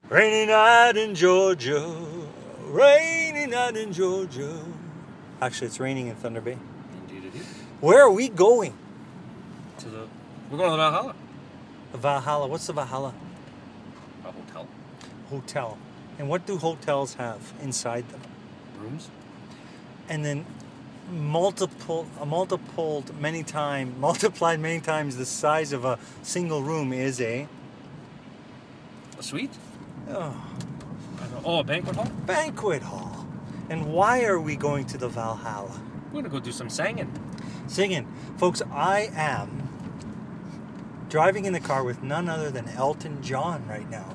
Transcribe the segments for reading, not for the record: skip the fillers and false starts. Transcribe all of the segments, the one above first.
Rainy night in Georgia. Rainy night in Georgia. Actually, it's raining in Thunder Bay. Indeed it is. Where are we going? We're going to the Valhalla. The Valhalla. What's the Valhalla? A hotel. Hotel. And what do hotels have inside them? Rooms. And then multiplied many times the size of a single room is a suite? oh, a banquet hall? Banquet hall. And why are we going to the Valhalla? We're going to go do some singing. Singing. Folks, I am driving in the car with none other than Elton John right now.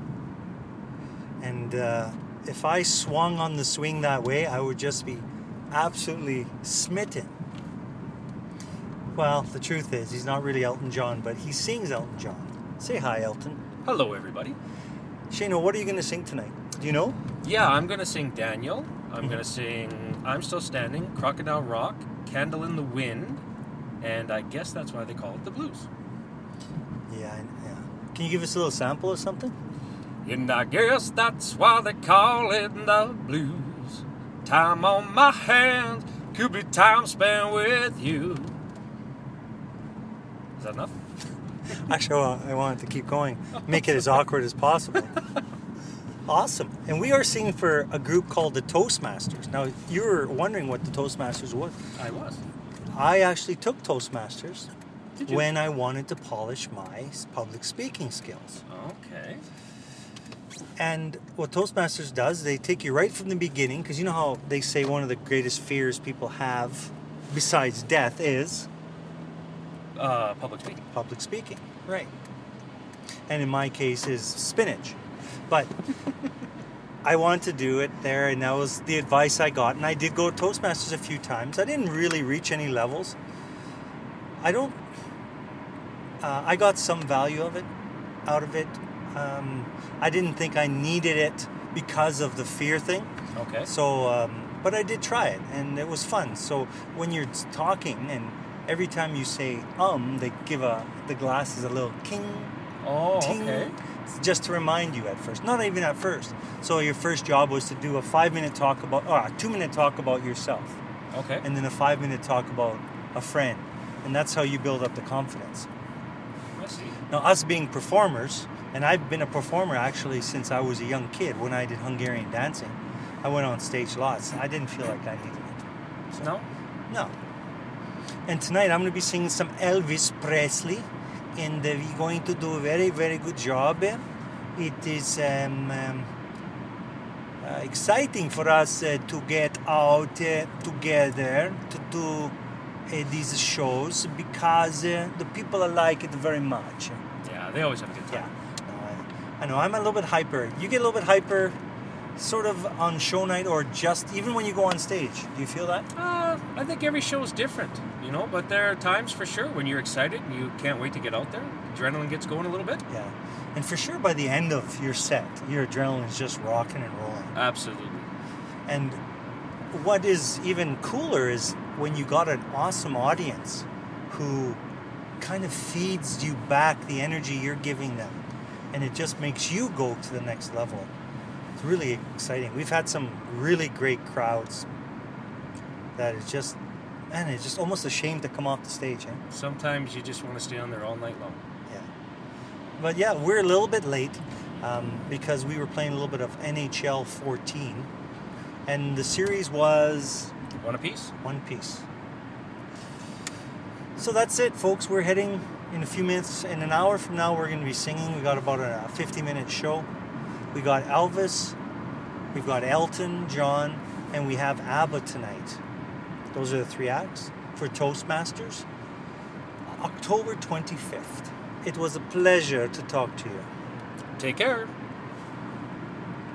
And if I swung on the swing that way, I would just be absolutely smitten. Well, the truth is, he's not really Elton John, but he sings Elton John. Say hi, Elton. Hello, everybody. Shano, what are you going to sing tonight? Do you know? Yeah, I'm going to sing Daniel. I'm going to sing I'm Still Standing, Crocodile Rock, Candle in the Wind, and I guess that's why they call it the blues. Yeah. Can you give us a little sample of something? And I guess that's why they call it the blues. Time on my hands could be time spent with you. Is that enough? Actually, I wanted to keep going. Make it as awkward as possible. Awesome. And we are singing for a group called the Toastmasters. Now, you were wondering what the Toastmasters was. I was. I actually took Toastmasters Did you? when I wanted to polish my public speaking skills. Okay. And what Toastmasters does, they take you right from the beginning, because you know how they say one of the greatest fears people have, besides death, is Public speaking. public speaking. Right. And in my case is spinach. But I wanted to do it there, and that was the advice I got. And I did go to Toastmasters a few times. I didn't really reach any levels. I got some value out of it. I didn't think I needed it because of the fear thing. Okay. So, but I did try it, and it was fun. So when you're talking, and every time you say they give the glasses a little king. Oh, ting, okay. just to remind you at first. Not even at first. So your first job was to do a 2-minute talk about yourself. Okay. And then a 5-minute talk about a friend. And that's how you build up the confidence. I see. Now, us being performers, and I've been a performer actually since I was a young kid when I did Hungarian dancing. I went on stage lots. I didn't feel like I needed it. So, No. And tonight I'm going to be singing some Elvis Presley. And we're going to do a very, very good job. It is exciting for us to get out together to do these shows because the people like it very much. Yeah, they always have a good time. Yeah, I know. I'm a little bit hyper. You get a little bit hyper, sort of on show night, or just even when you go on stage. Do you feel that? I think every show is different, but there are times for sure when you're excited and you can't wait to get out there. Adrenaline gets going a little bit. Yeah. And for sure by the end of your set, your adrenaline is just rocking and rolling. Absolutely. And what is even cooler is when you got an awesome audience who kind of feeds you back the energy you're giving them. And it just makes you go to the next level. It's really exciting. We've had some really great crowds that it's just almost a shame to come off the stage. Sometimes you just want to stay on there all night long. Yeah. But yeah, we're a little bit late because we were playing a little bit of NHL 14. And the series was... One apiece? One piece. So that's it, folks. We're heading in a few minutes. In an hour from now, we're going to be singing. We got about a 50-minute show. We got Elvis. We've got Elton John. And we have ABBA tonight. Those are the 3 acts for Toastmasters. October 25th. It was a pleasure to talk to you. Take care.